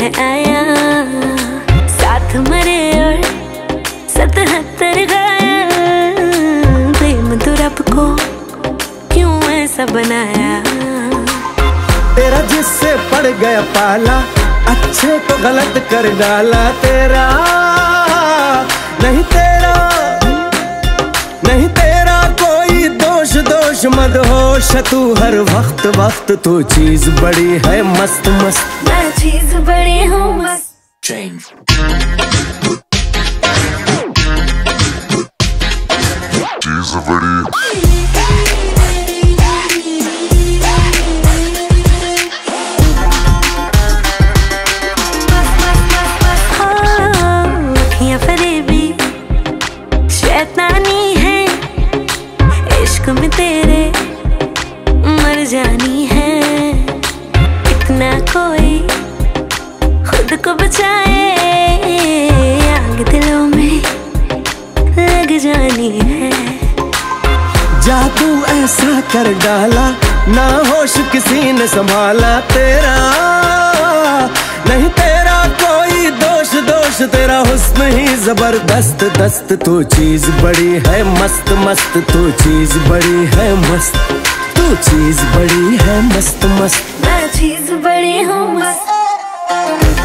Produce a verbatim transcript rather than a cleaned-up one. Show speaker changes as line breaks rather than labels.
मैं आया, साथ मरे और सतहत्तर गाया। प्रेम तो रब को क्यों ऐसा बनाया।
तेरा जिससे पड़ गया पाला, अच्छे को गलत कर डाला। तेरा नहीं तेरा नहीं तेरा कोई दोष दोष मत होश तू हर वक्त वक्त। तू चीज बड़ी है मस्त मस्त,
मैं चीज बड़ी हूँ मस्त।
Change.
चीज बड़ी
शैतानी है, इश्क में तेरे मर जानी है। इतना कोई खुद को बचाए, आग दिलों में लग जानी है।
जादू ऐसा कर डाला, ना होश किसी ने संभाला। तेरा नहीं तेरा कोई दोष दोष, तेरा हुस्न ही जबरदस्त दस्त। तू चीज बड़ी है मस्त मस्त, तू चीज बड़ी है मस्त। तू चीज बड़ी है मस्त मस्त,
मैं चीज बड़ी हूँ मस्त।